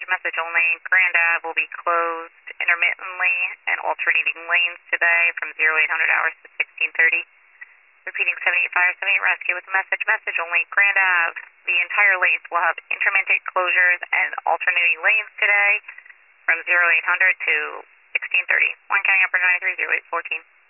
message only. Grand Ave will be closed intermittently and alternating lanes today from 0800 hours to 1630. Repeating 78 Fire 78 Rescue with message only. Grand Ave, the entire length will have intermittent closures and alternating lanes today from 0800 to 1630. 1 County Upper 93, 0814.